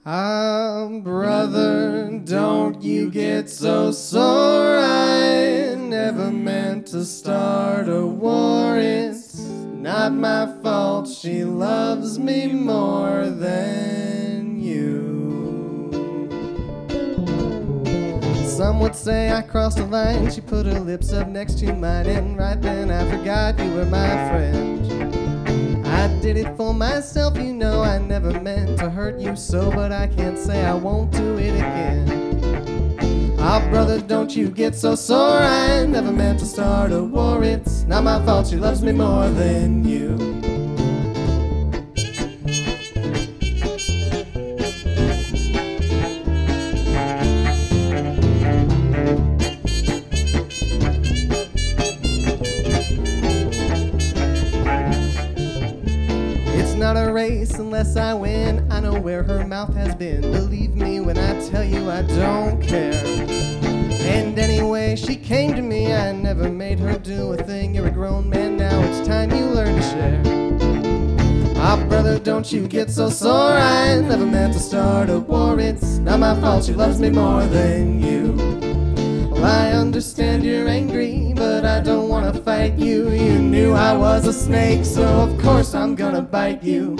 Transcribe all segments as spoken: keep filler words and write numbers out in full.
Ah, brother, don't you get so sore. I never meant to start a war. It's not my fault she loves me more than you. Some would say I crossed a line. She put her lips up next to mine, and right then I forgot you were my friend. I did it for myself, you know. I never meant to hurt you so, but I can't say I won't do it again. Ah, brother, don't you get so sore. I never meant to start a war. It's not my fault she loves me more than you. Not a race unless I win. I know where her mouth has been. Believe me when I tell you I don't care. And anyway, she came to me. I never made her do a thing. You're a grown man now. It's time you learn to share. Ah, brother, don't you get so sore. I never meant to start a war. It's not my fault she loves me more than you. Well, I understand you're angry, but I don't want to fight you. You knew I was a snake, so of course I'm gonna bite you.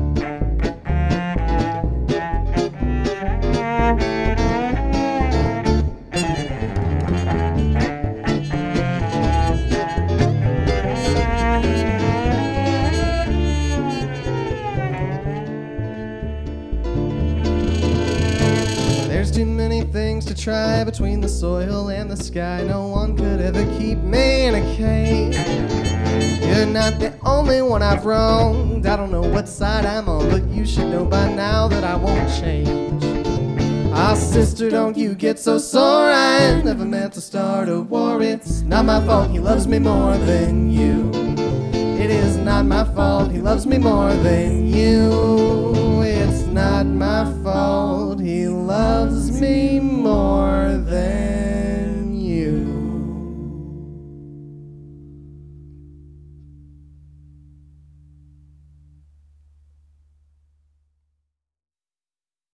There's too many things to try between the soil and the sky. No one could ever keep me in a cage. You're not the only one I've wronged. I don't know what side I'm on, but you should know by now that I won't change. Ah, sister, don't you get so sore. I never meant to start a war. It's not my fault he loves me more than you. It is not my fault he loves me more than you.